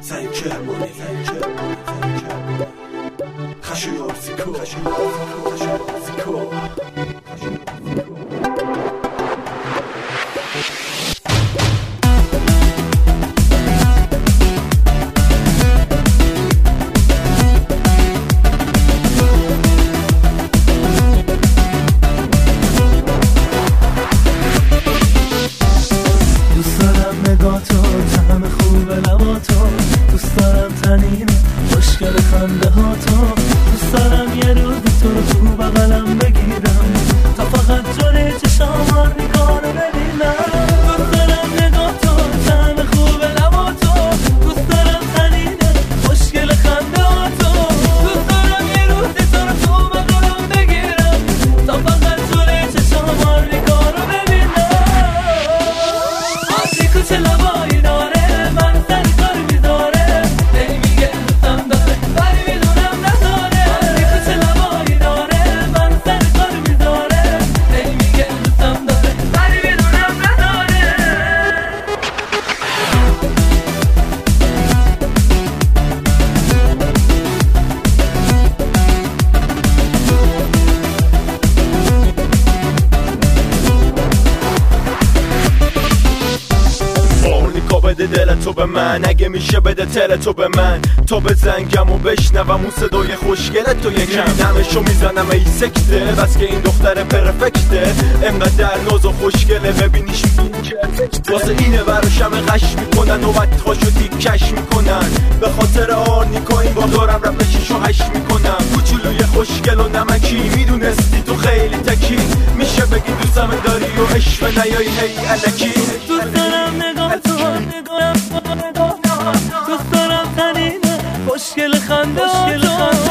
Sen Kermoni Kaşıyor Ziko طعم خوب لباتو دوست دارم تنین مشکل خنده ها تو دوست دارم یه روزی تو رو تو بغلم بگیرم تا فقط جوری چشامات نگاه رو ببینم دوست دارم نگاه تو طعم خوب لباتو دوست دارم تنین مشکل خنده ها تو دوست دارم یه روزی تو رو تو بغلم بگیرم تا فقط جوری چشامات نگاه رو ببینم آتی کوچه لبایی داره بده دل تو به من اگه میشه بده تل تو به من تو به زنگم و بشنوم اون صدای خوشگل تو یکم نمشو میزنم ای سکته بس که این دختر پرفکته انقدر ناز و خوشگله ببینیش میگین که واسه اینه براشم قش میکنن و وقتهاشو دیکش میکنن به خاطر آرنیکا این با دارم رپششو هش میکنم کوچولوی خوشگل و نمکی میدونستی تو خیلی تکی میشه بگی دوستم داری و عشق نیایی هی الکی دوست دارم نگاه تو دوست دارم تنین خوشگل خنده